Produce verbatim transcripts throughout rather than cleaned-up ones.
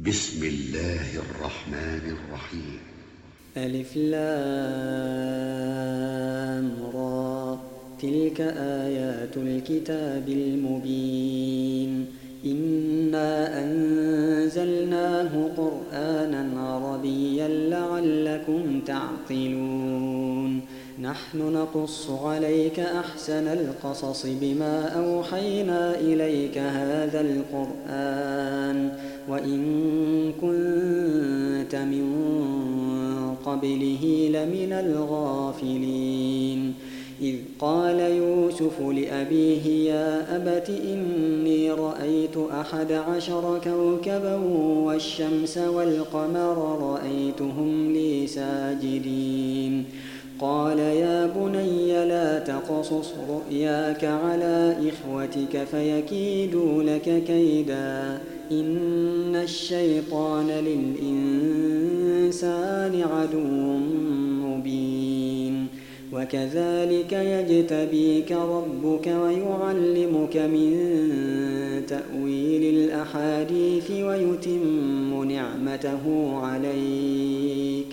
بسم الله الرحمن الرحيم. ألف لام را. تلك آيات الكتاب المبين. إنا أنزلناه قرآنا عربيا لعلكم تعقلون. نحن نقص عليك أحسن القصص بما أوحينا إليك هذا القرآن وإن كنت من قبله لمن الغافلين. إذ قال يوسف لأبيه يا أبت إني رأيت أحد عشر كوكبا والشمس والقمر رأيتهم لي ساجدين. قال يا بني لا تقصص رؤياك على إخوتك فيكيدوا لك كيدا إن الشيطان للإنسان عدو مبين. وكذلك يجتبيك ربك ويعلمك من تأويل الأحاديث ويتم نعمته عليك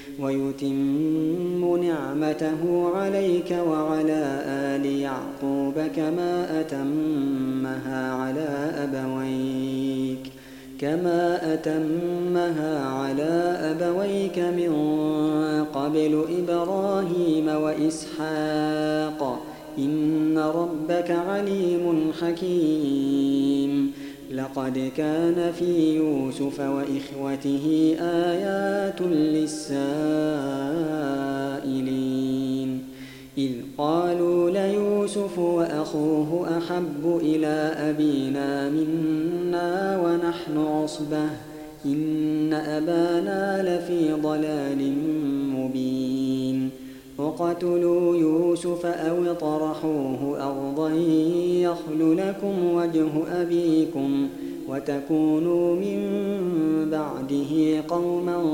ويتم نعمته عليك وعلى آل يعقوب كما أتمها على أبويك كما أتمها على أبويك من قبل إبراهيم وإسحاق إن ربك عليم حكيم. لقد كان في يوسف وإخوته آيات للسائلين. إذ قالوا ليوسف وأخوه أحب إلى أبينا منا ونحن عصبة إن أبانا لفي ضلال مبين. اقتلوا يوسف أو اطرحوه أرضا يخل لكم وجه أبيكم وتكونوا من بعده قوما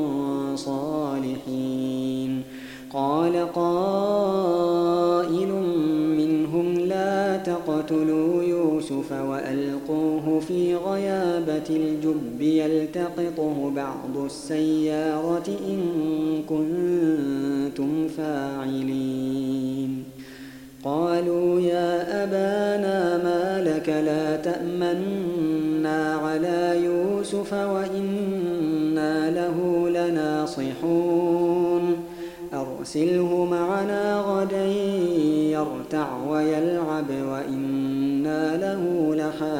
صالحين. قال قائل منهم لا تقتلوا يوسف وألقوه في غيابة الجب يلتقطه بعض السيارة إن كنتم فاعلين. قالوا يا أبانا ما لك لا تأمنا على يوسف وإنا له لناصحون. أرسله معنا غدا يرتع ويلعب وإنا له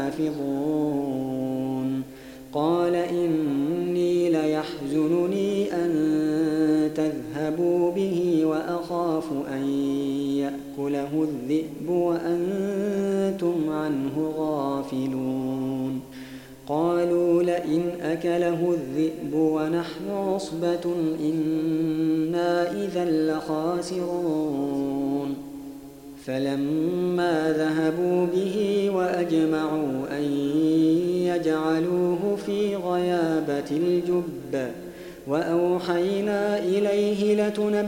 لحافظون. قال إني ليحزنني أن تذهبوا به وأخاف أن يأكله الذئب وأنتم عنه غافلون. قالوا لئن أكله الذئب ونحن عصبة إنا إذا لخاسرون. فلما ذهبوا به وأجمعوا أن يجعلوه في غيابة الجب وأوحينا إليه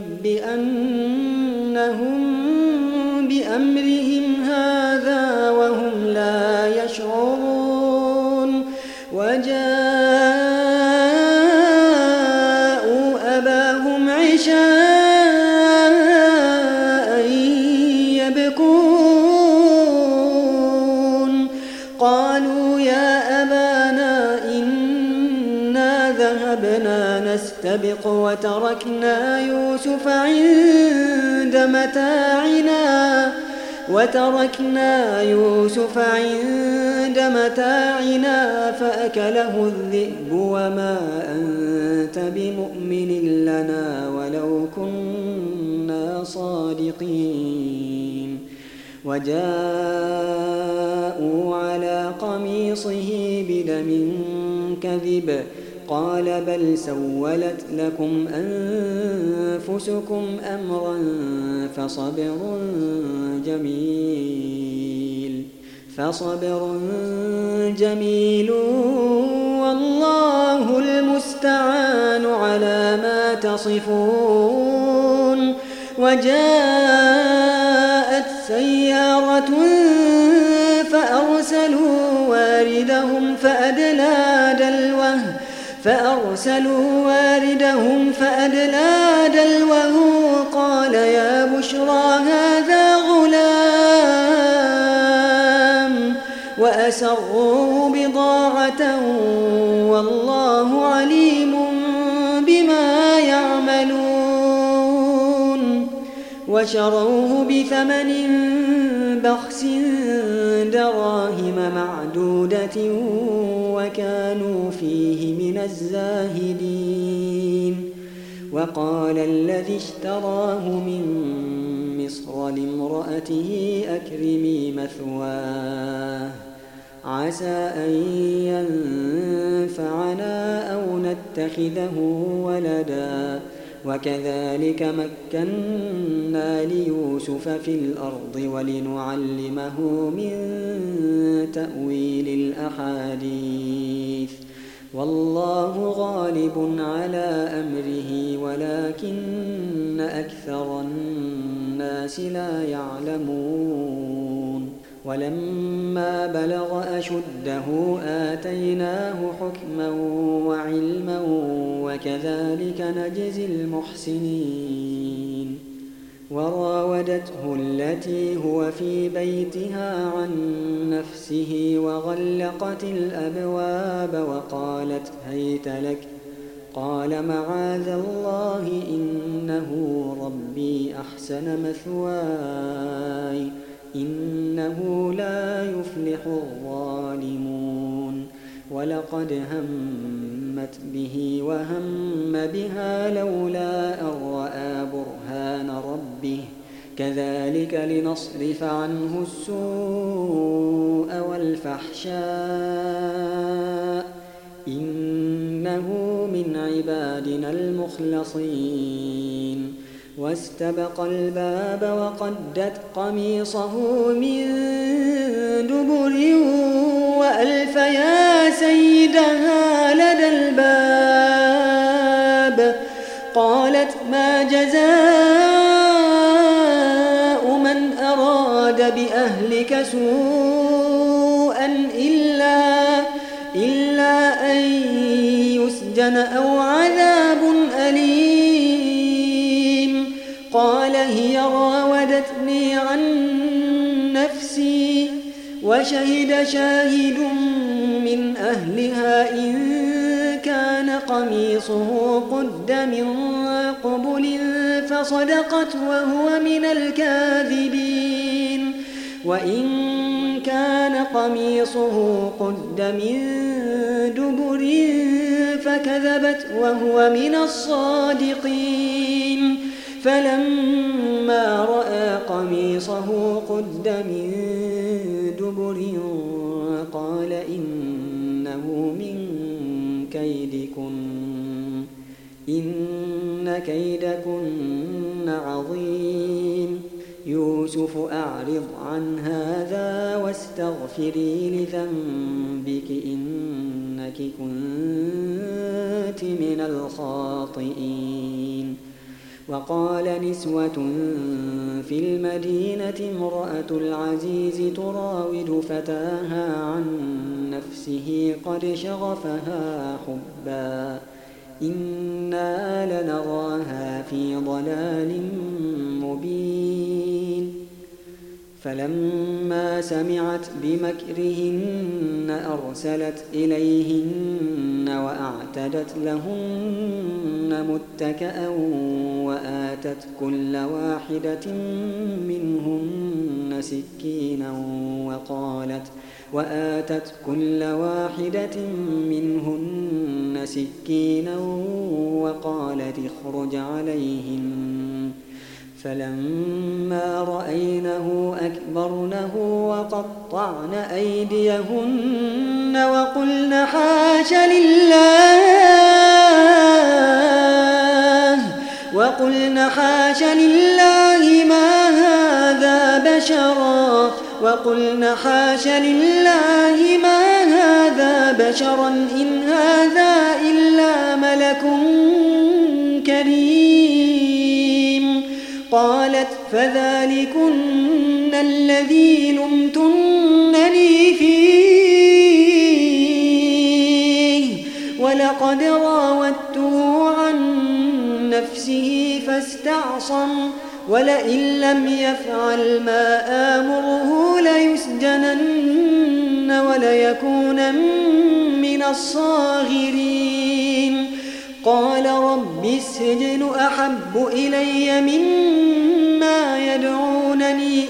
لتنبئنهم بأمرهم هذا وهم لا يشعرون. وجاءوا أباهم عشاء يبكون. قالوا يا أبانا إنا ذهبنا نستبق وتركنا يوسف عند متاعنا وتركنا يوسف عند متاعنا فأكله الذئب وما أنت بمؤمن لنا ولو كنا صادقين. وجاءوا على قميصه بدم كذب قال بل سولت لكم أنفسكم أمرا فصبر جميل فصبر جميل والله المستعان على ما تصفون. وجاءت سيارة فأرسلوا واردهم فأدلى دلوه فأرسلوا واردهم فأدلى دلوه قال يا بشرى هذا غلام وأسروه بضاعة والله عليم بما يعملون وشروه بثمن بخس دراهم معدودة وكانوا فيه من الزاهدين وقال الذي اشتراه من مصر لامرأته أكرمي مثواه عسى أن ينفعنا أو نتخذه ولدا وكذلك مكنا ليوسف في الأرض ولنعلمه من تأويل الأحاديث والله غالب على أمره ولكن أكثر الناس لا يعلمون ولما بلغ أشده آتيناه حكما وعلما وكذلك نجزي المحسنين وراودته التي هو في بيتها عن نفسه وغلقت الأبواب وقالت هيت لك قال معاذ الله إنه ربي أحسن مثواي إنه لا يفلح الظالمون ولقد همت به وهم بها لولا أن رأى برهان ربه كذلك لنصرف عنه السوء والفحشاء إنه من عبادنا المخلصين واستبق الباب وقدت قميصه من دبر وألف يا سيدها لدى الباب قالت ما جزاء من أراد بأهلك سوءا إلا, إلا أن يسجن أو عذاب أليم قال هي راودتني عن نفسي وشهد شاهد من أهلها إن كان قميصه قد من قبل فصدقت وهو من الكاذبين وإن كان قميصه قد من دبر فكذبت وهو من الصادقين فلما رأى قميصه قد من دبر قال إنه من كيدكن إن كيدكن عظيم يوسف أعرض عن هذا واستغفري لذنبك إنك كنت من الخاطئين وقال نسوة في المدينة امرأة العزيز تراود فتاها عن نفسه قد شغفها حبا إنا لنراها في ضلال مبين فلما سمعت بمكرهن أرسلت إليهن وأعتدت لهن متكأ وآتت كل واحدة منهن سكينا وقالت وآتت كل واحدة منهن سكينا وقالت اخرج عليهن فلما رأينه أكبرنه وقطعن أيديهن وقلن حاش لله وقلن حاش لله ما هذا بشرا وقلن حاش لله ما هذا بشرا إن هذا إلا ملك كريم قالت فذلكن الذي لمتنني فيه ولقد لقد راودته عن نفسه فاستعصم ولئن لم يفعل ما آمره ليسجنن وليكونن من الصاغرين قال رب السجن أحب إلي مما يدعونني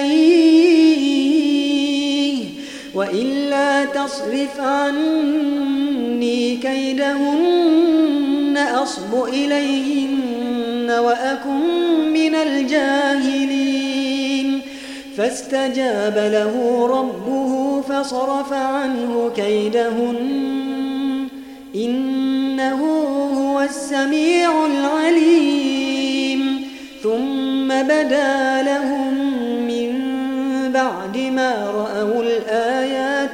إليه وإلا تصرف عني كيدهن أصب إليهن وأكن من الجاهلين فاستجاب له ربه فصرف عنه كيدهن إنه هو السميع العليم ثم بدا لهم من بعد ما رأوا الآيات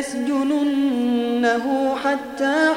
ليسجننه حتى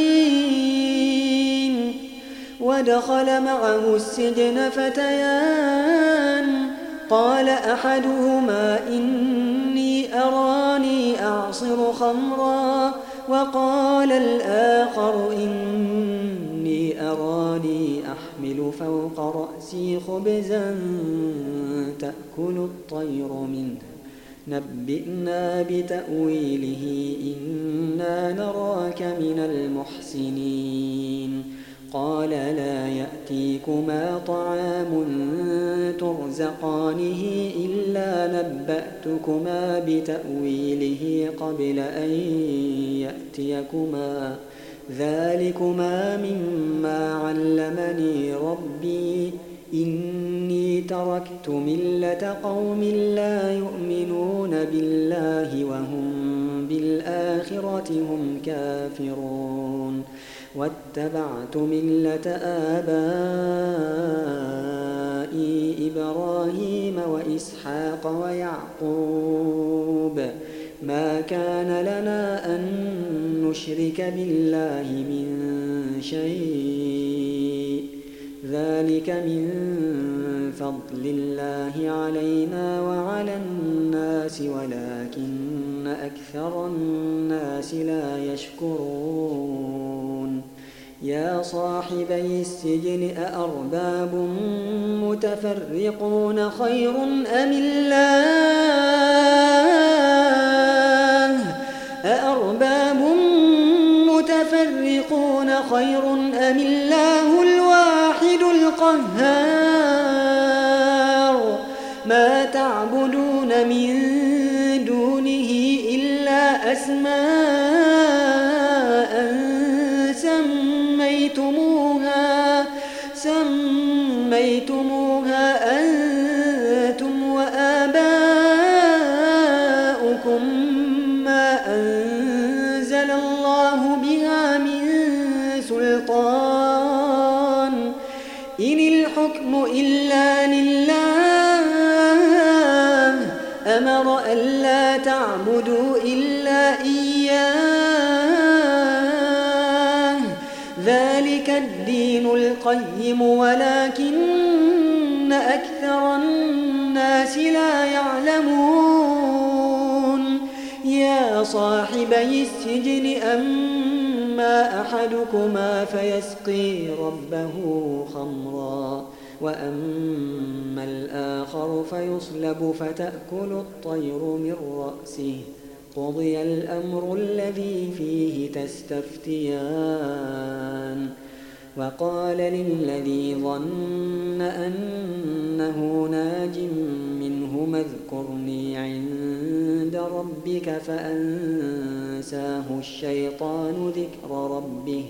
حين ودخل معه السجن فتيان قال أحدهما إني أراني أعصر خمرا وقال الآخر إني أراني أحمل فوق رأسي خبزا تأكل الطير منه نبئنا بتأويله إنا نراك من المحسنين قال لا يأتيكما طعام ترزقانه إلا نبأتكما بتأويله قبل أن يأتيكما ذلكما مما علمني ربي إني تركت ملة قوم لا يؤمنون بالله وهم بالآخرة هم كافرون واتبعت ملة آبائي إبراهيم وإسحاق ويعقوب ما كان لنا أن نشرك بالله من شيء ذلك من فضل الله علينا وعلى الناس ولكن أكثر الناس لا يشكرون يا صاحبي السجن أأرباب متفرقون خير أم الله أأرباب متفرقون خير أم الله الواحد القهار ما تعبدون من دونه إلا أسماء سميتموها سميتموها أنتم وآباؤكم ما أنزل الله بها من سلطان إن الحكم إلا لله أمر ألا تعبدوا إلا إياه ذلك الدين القيم ولكن أكثر الناس لا يعلمون يا صاحبي السجن أما أحدكما فيسقي ربه خمرا وأما الآخر فيصلب فتأكل الطير من رأسه قضي الأمر الذي فيه تستفتيان وقال للذي ظن أنه ناج منهما اذكرني عند ربك فأنساه الشيطان ذكر ربه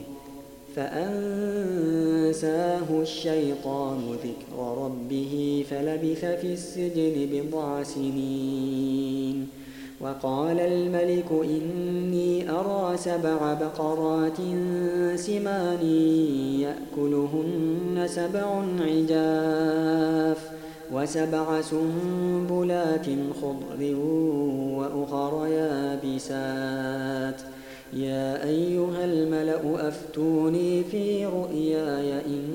فأنساه الشيطان ذكر ربه فلبث في السجن بضع سنين وقال الملك إني أرى سبع بقرات سمان يأكلهن سبع عجاف وسبع سنبلات خضر وأخر يابسات يا أيها الملأ أفتوني في رؤياي إن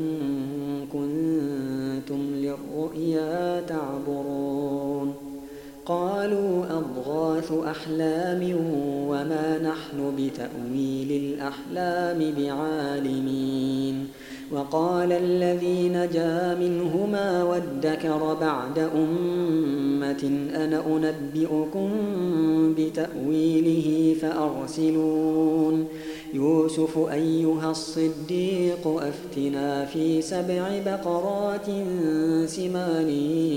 كنتم للرؤيا تعبرون قال قالوا أضغاث أحلام وما نحن بتأويل الأحلام بعالمين. وقال الذي نجا منهما وادكر بعد أمة أنا أنبئكم بتأويله فأرسلون. يوسف أيها الصديق أفتنا في سبع بقرات سمان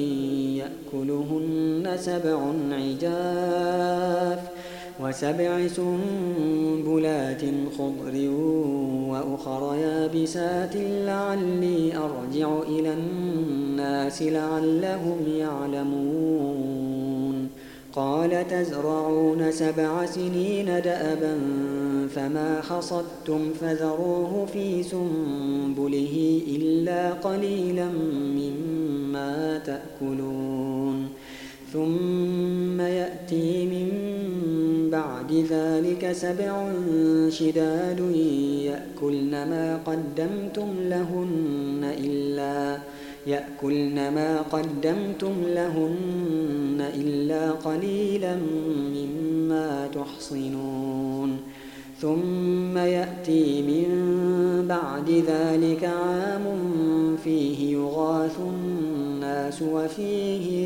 يأكلهن سبع عجاف وسبع سنبلات خضر وأخر يابسات لعلي أرجع إلى الناس لعلهم يعلمون. قال تزرعون سبع سنين دأبا فما حصدتم فذروه في سنبله إلا قليلا مما تأكلون. ثم يأتي من بعد ذلك سبع شداد يأكلن ما قدمتم لهن إلا يأكلن ما قدمتم لهن إلا قليلا مما تحصنون. ثم يأتي من بعد ذلك عام فيه يغاث الناس وفيه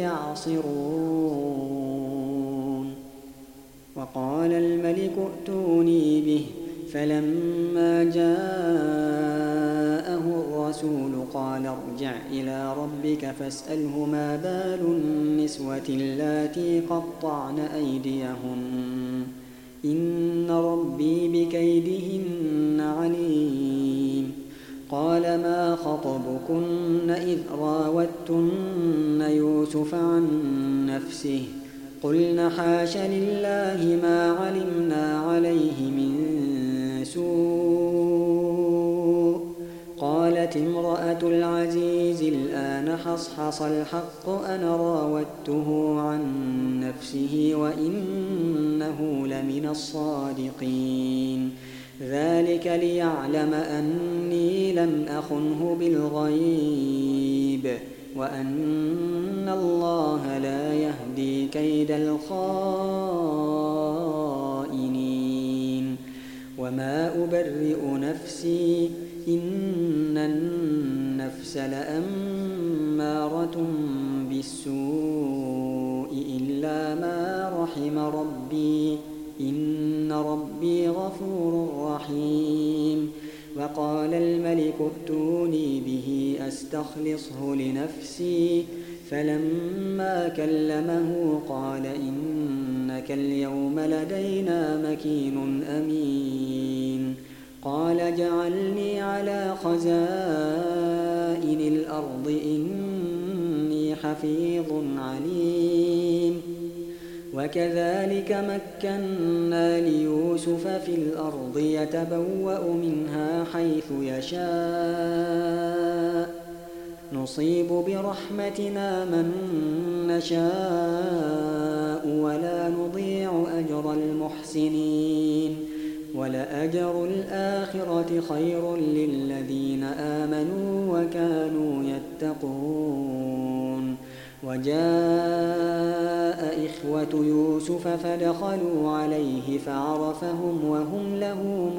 يعصرون. وقال الملك ائتوني به فلما جاءه الرسول قال ارجع إلى ربك فاسأله ما بال النسوة اللاتي قطعن أيديهن إن ربي بكيدهن عليم. قال ما خطبكن إذ راوتن يوسف عن نفسه قلن حاش لله ما علمنا عليه من سوء. قالت امرأة العزيز الآن حصحص الحق أنا راودته عن نفسه وإنه لمن الصادقين. ذلك ليعلم أني لم أخنه بالغيب وأن الله لا يهدي كيد الخائنين. وما أبرئ نفسي إن النفس لأمارة بالسوء إلا ما رحم ربي إن ربي غفور رحيم. وقال الملك ائتوني به أستخلصه لنفسي فلما كلمه قال إنك اليوم لدينا مكين أمين. قال اجعلني على خزائن الأرض إني حفيظ عليم. وكذلك مكنا ليوسف في الأرض يتبوأ منها حيث يشاء نصيب برحمتنا من نشاء ولا نضيع أجر المحسنين. ولأجر الآخرة خير للذين آمنوا وكانوا يتقون. وجاء إخوة يوسف فدخلوا عليه فعرفهم وهم له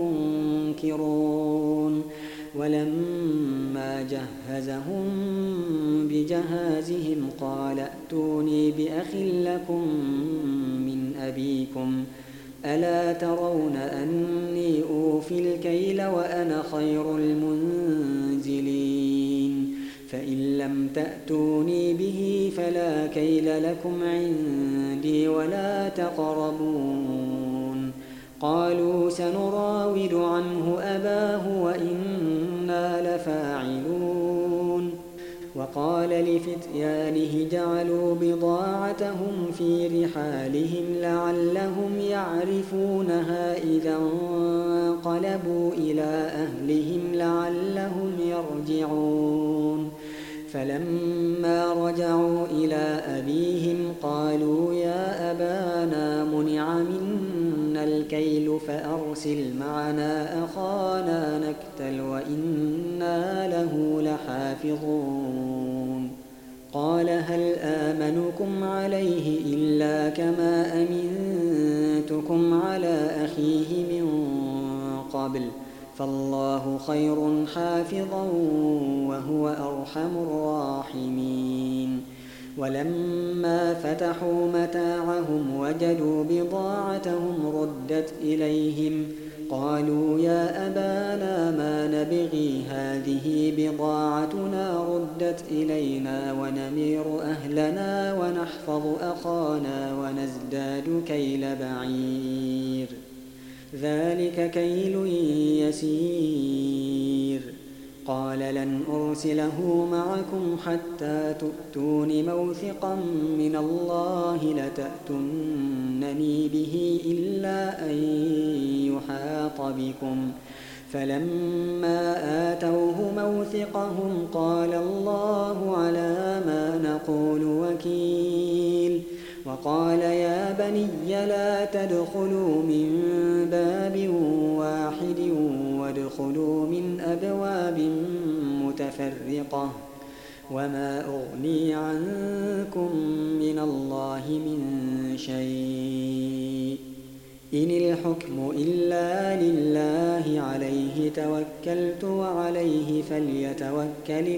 منكرون. ولما جهزهم بجهازهم قال ائتوني بأخ لكم من أبيكم ألا ترون أني أوفي الكيل وأنا خير المنزلين. فإن لم تأتوني به فلا كيل لكم عندي ولا تقربون. قالوا سنراود عنه أباه وإنا لفاعلون. وقال لفتيانه جعلوا بضاعتهم في رحالهم لعلهم يعرفونها إذا انقلبوا إلى أهلهم لعلهم يرجعون. فلما رجعوا إلى أبيهم قالوا يا أبانا منع منا الكيل فأرسل معنا أخانا نكتل وإنا له لحافظون. قال هل آمنكم عليه إلا كما أمنتكم على أخيه من قبل فالله خير حافظا وهو أرحم الراحمين ولما فتحوا متاعهم وجدوا بضاعتهم ردت إليهم قالوا يا أبانا ما نبغي هذه بضاعتنا ردت إلينا ونمير أهلنا ونحفظ أخانا ونزداد كيل بعير ذلك كيل يسير قال لن أرسله معكم حتى تؤتون موثقا من الله لتأتونني به إلا أن يحاط بكم فلما آتوه موثقهم قال الله على ما نقول وكيل وقال يا بني لا تدخلوا من باب واحد وادخلوا من أبواب متفرقة وما أغني عنكم من الله من شيء إن الحكم إلا لله عليه توكلت وعليه فليتوكل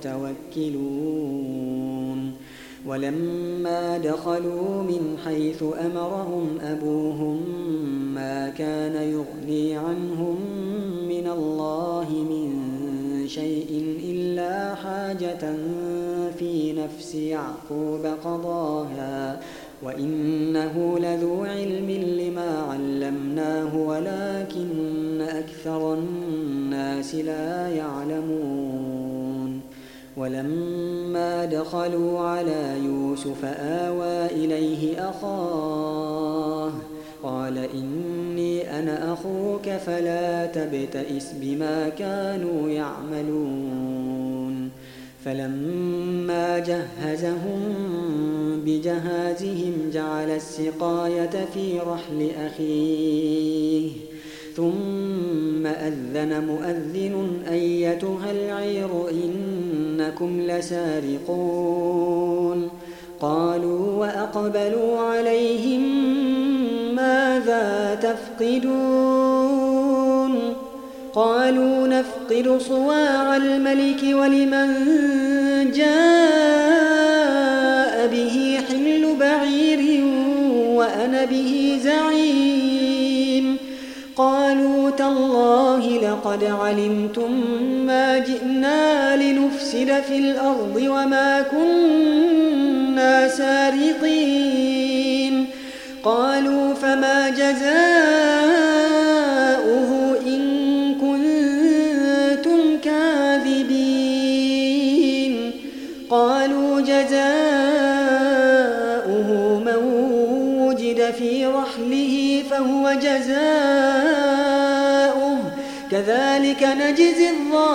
المتوكلون ولما دخلوا من حيث أمرهم أبوهم ما كان يغني عنهم من الله من شيء إلا حاجة في نفس يعقوب قضاها وإنه لذو علم لما علمناه ولكن أكثر الناس لا يعلمون ولما دخلوا على يوسف آوى إليه أخاه قال إني أنا أخوك فلا تبتئس بما كانوا يعملون فلما جهزهم بجهازهم جعل السقاية في رحل أخيه ثم أذن مؤذن أيتها العير إنكم لسارقون قالوا وأقبلوا عليهم ماذا تفقدون قالوا نفقد صواع الملك ولمن جاء به حمل بعير وأنا به زعيم قالوا تالله لقد علمتم ما جئنا لنفسد في الأرض وما كنا سارقين قالوا فما جزاؤه إن كنتم كاذبين قالوا جزاؤه من وجد في رحله فهو جزاؤه كذلك نجزي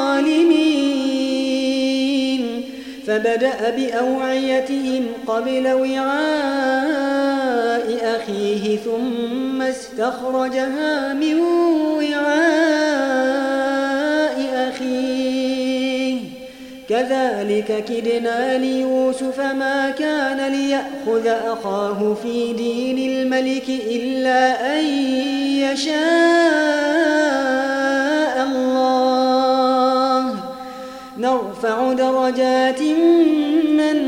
الظالمين فبدأ بأوعيتهم قبل وعاء أخيه ثم استخرجها من وعاء أخيه كذلك كدنا ليوسف ما كان ليأخذ أخاه في دين الملك إلا أن يشاء الله نرفع درجات من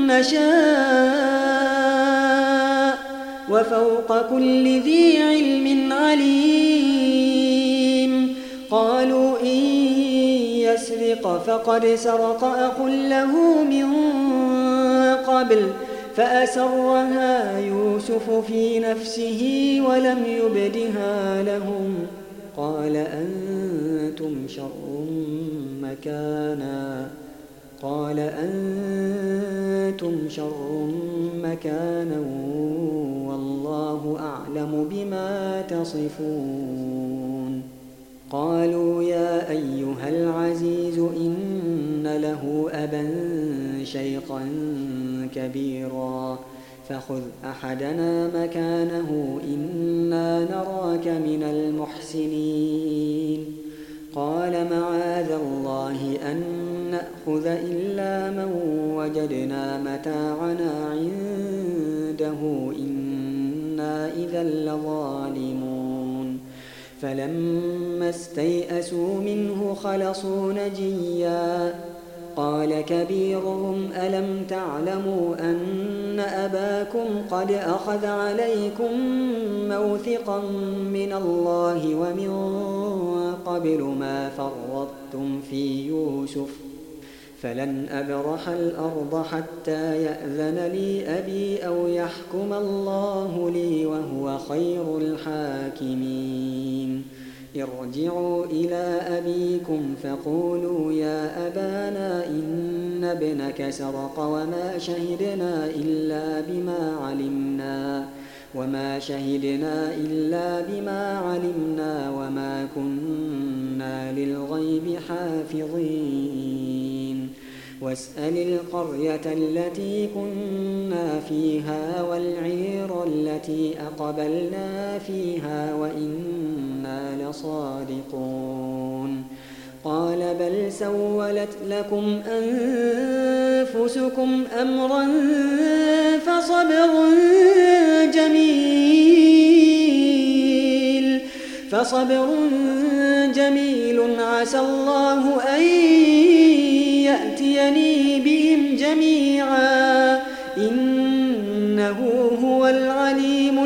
نشاء وفوق كل ذي علم عليم قالوا إن يسرق فقد سرق أخ له من قبل فأسرها يوسف في نفسه ولم يبدها لهم قال أنتم شر مكانا قال أنتم شر مكانا والله أعلم بما تصفون قالوا يا أيها العزيز إن له أبا شيخا كبيرا فخذ أحدنا مكانه إنا نراك من المحسنين قال معاذ الله أن نأخذ إلا من وجدنا متاعنا عنده إنا إذا لظالمون فلما استيئسوا منه خلصوا نجيا قال كبيرهم ألم تعلموا أن أباكم قد أخذ عليكم موثقا من الله ومن قبل ما فرطتم في يوسف فلن أبرح الأرض حتى يأذن لي أبي أو يحكم الله لي وهو خير الحاكمين ارجعوا إلى أبيكم فقولوا يا أبانا إن ابنك سرق وما شهدنا إلا بما علمنا وما شهدنا إلا بما علمنا وما كنا للغيب حافظين واسأل القرية التي كنا فيها والعير التي أقبلنا فيها وإنا لصادقون قال بل سولت لكم أنفسكم أمرا فصبر جميل فصبر جميل عسى الله أن يأتيني بهم جميعا إنه هو العليم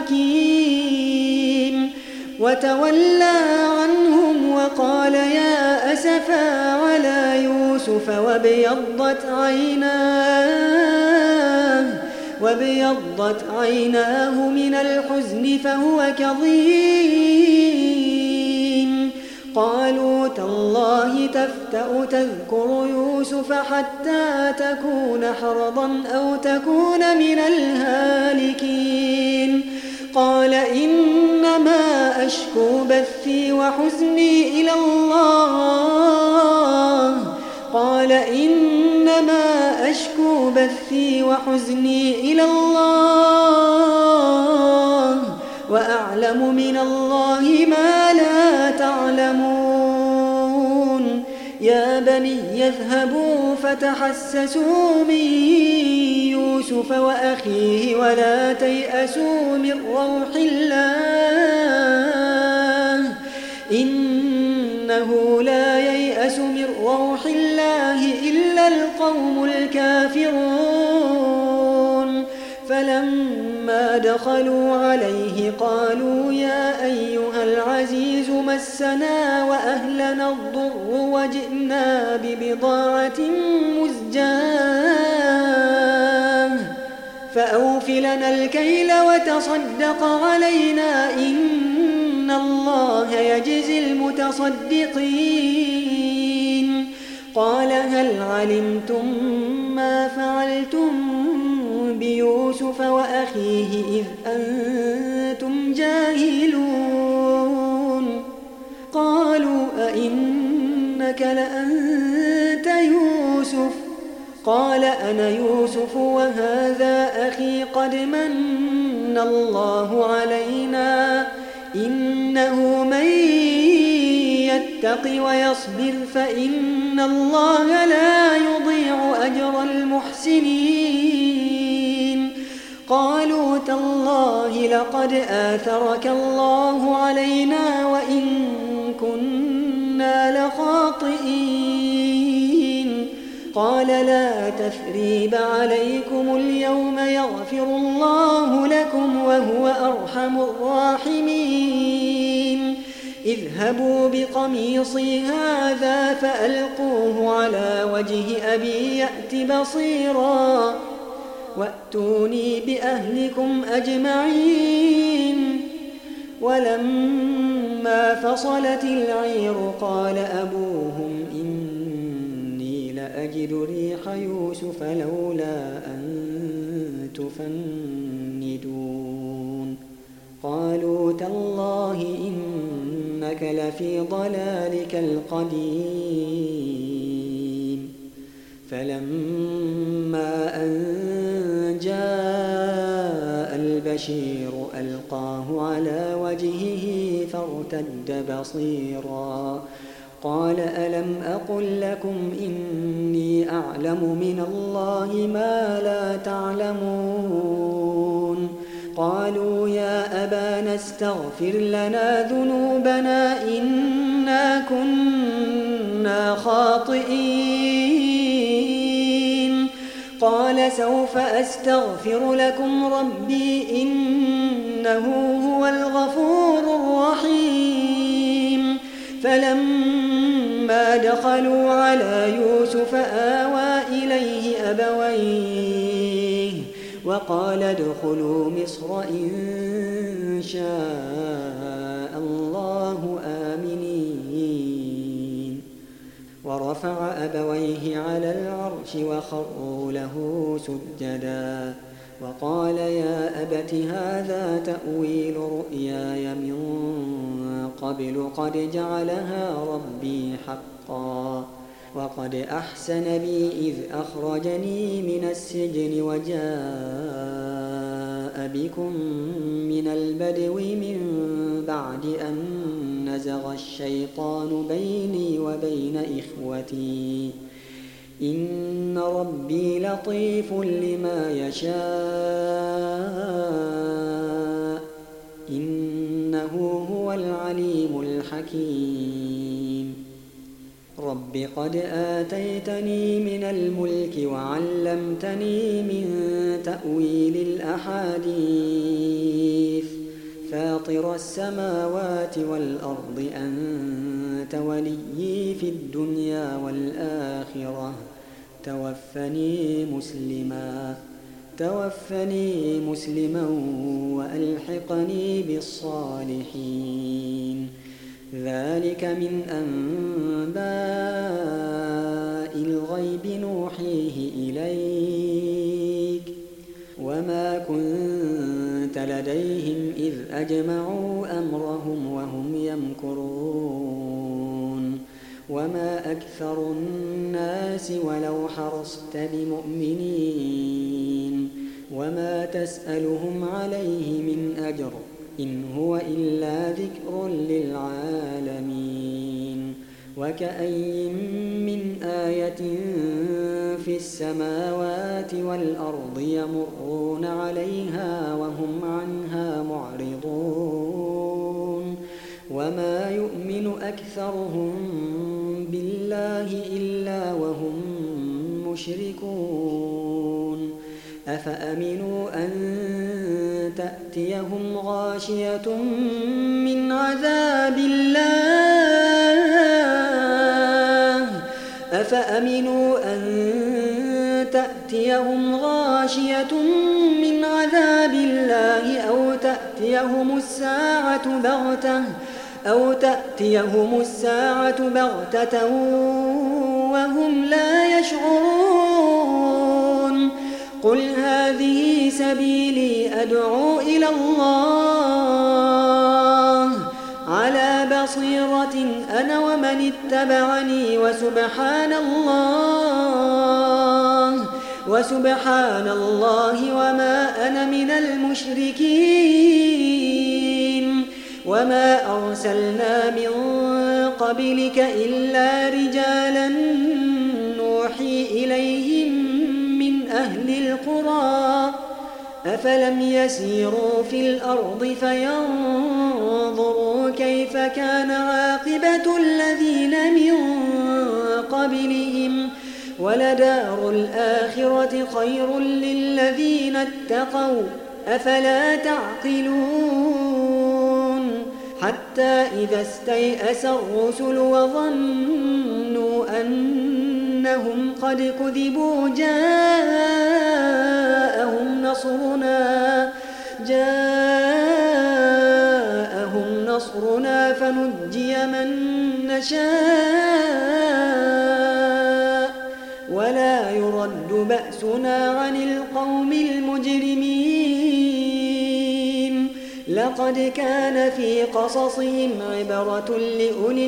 الحكيم وتولى عنهم وقال يا أسفا على يوسف وابيضت عيناه وابيضت عيناه من الحزن فهو كظيم قالوا تالله تفتأ تذكر يوسف حتى تكون حرضا أو تكون من الهالكين قال إنما أشكو بثي وحزني إلى الله قال إنما أشكو بثي وحزني إلى الله وأعلم من الله ما لا تعلمون يا بني يذهبوا فتحسسوا من يوسف وأخيه ولا تيأسوا من روح الله إنه لا ييأس من روح الله إلا القوم الكافرون فلما دخلوا عليه قالوا يا أيها العزيز مسنا وأهلنا الضر وجئنا ببضاعة مزجاة فأوف لنا الكيل وتصدق علينا إن الله يجزي المتصدقين قال هل علمتم ما فعلتم بيوسف وأخيه إذ أنتم جاهلون قالوا أئنك لأنت يوسف قال أنا يوسف وهذا أخي قد من الله علينا إنه من يتق ويصبر فإن الله لا يضيع أجر المحسنين قالوا تالله لقد آثرك الله علينا وإن كنا لخاطئين قال لا تثريب عليكم اليوم يغفر الله لكم وهو أرحم الراحمين اذهبوا بقميصي هذا فألقوه على وجه أبي يأت بصيرا وأتوني بأهلكم أجمعين ولما فصلت العير قال أبوهم إني لأجد ريح يوسف لولا أن تفندون قالوا تالله إنك لفي ضلالك القديم فلما أن جاء البشير ألقاه على وجهه فارتد بصيرا قال ألم أقل لكم إني أعلم من الله ما لا تعلمون قالوا يا أبانا استغفر لنا ذنوبنا إنا كنا خاطئين قال سوف أستغفر لكم ربي إنه هو الغفور الرحيم فلما دخلوا على يوسف آوى إليه أبويه وقال ادخلوا مصر إن شاء الله آمنين ورفع أبويه على العرش وخروا له سجدا وقال يا أبت هذا تأويل رؤياي من قبل قد جعلها ربي حقا وقد أحسن بي إذ أخرجني من السجن وجاء بكم من البدو من بعد أن نزغ الشيطان بيني وبين إخوتي إن ربي لطيف لما يشاء إنه هو العليم الحكيم رب قد آتيتني من الملك وعلمتني من تأويل الأحاديث فاطر السماوات والأرض أنت وليي في الدنيا والآخرة توفني مسلما توفني مسلما وألحقني بالصالحين ذلك من أنباء الغيب نوحيه إليك وما كنت لديهم إذ أجمعوا أمرهم وهم يمكرون وما أكثر الناس ولو حرصت بمؤمنين وما تسألهم عليه من أجر إن هو إلا ذكر للعالمين وكأي من آية في السماوات والأرض يمرون عليها وهم عنها معرضون وما يؤمن أكثرهم بالله إلا وهم مشركون أفأمنوا أن تأتيهم غاشية من عذاب الله أفأمنوا أن تأتيهم غاشية من عذاب الله أو تأتيهم الساعة بغتة أو تأتيهم الساعة بغتة وهم لا يشعرون قل هذه سبيلي أدعو إلى الله على بصيرة أنا ومن اتبعني وسبحان الله وسبحان الله وما أنا من المشركين وما أرسلنا من قبلك إلا رجالا نوحي إليهم من أهل القرى أفلم يسيروا في الأرض فينظروا كيف كان عاقبة الذين من قبلهم ولدار الآخرة خير للذين اتقوا أفلا تعقلون حتى إذا استيأس الرسل وظنوا أنهم قد كذبوا جاءهم نصرنا جاءهم نصرنا فنجي من نشاء ولا يرد بأسنا عن القوم المجرمين لقد كان في قصصهم عبرة لأولي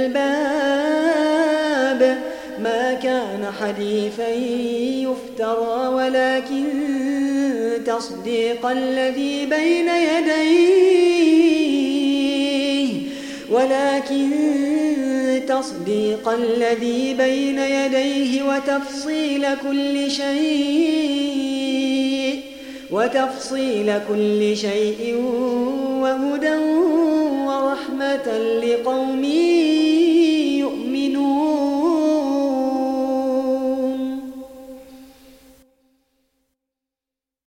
الألباب ما كان حديثا يفترى ولكن تصديق الذي بين يديه ولكن تصديق الذي بين يديه وتفصيل كل شيء وتفصيل كل شيء وهدى ورحمة لقوم